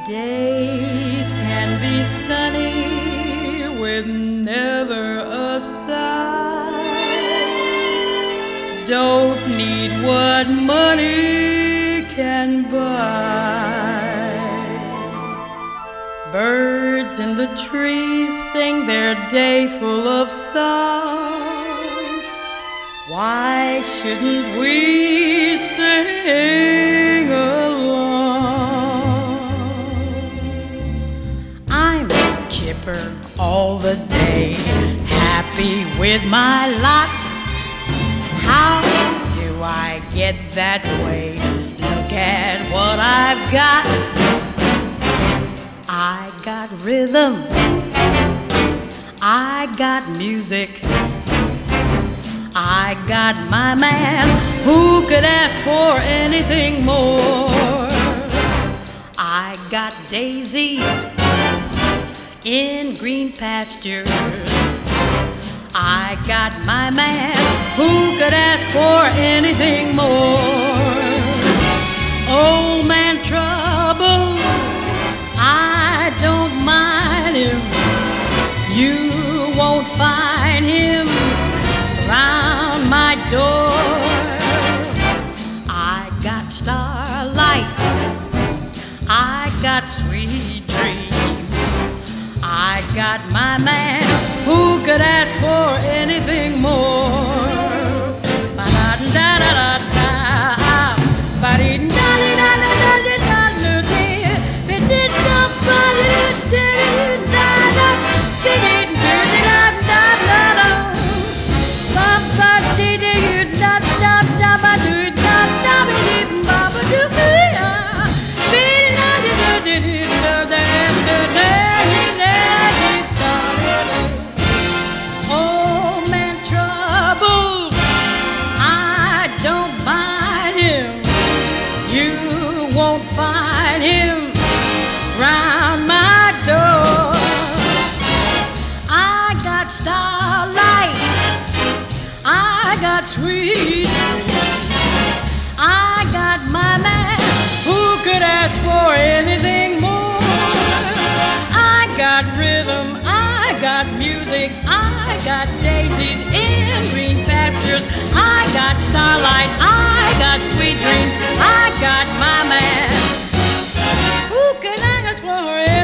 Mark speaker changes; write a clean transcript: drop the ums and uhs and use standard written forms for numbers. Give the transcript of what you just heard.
Speaker 1: Days can be sunny with never a sigh. Don't need what money can buy. Birds in the trees sing their day full of song. Why shouldn't we sing along? I'm chipper all the day, happy with my lot. How do I get that way? Look at what I've got. I got rhythm, I got music, I got my man. Who could ask for anything more? I got daisies in green pastures, I got my man. Who could ask for anything more? Old man trouble, I don't mind him. You won't find him round my door. I got starlight, I got sweet dreams, I got my man. Who could ask for anything more? Won't find him round my door. I got starlight, I got sweet dreams, I got my man. Who could ask for anything more? I got rhythm, I got music, I got daisies in green pastures, I got starlight, I got sweet dreams, I got my man. Who can ask for it?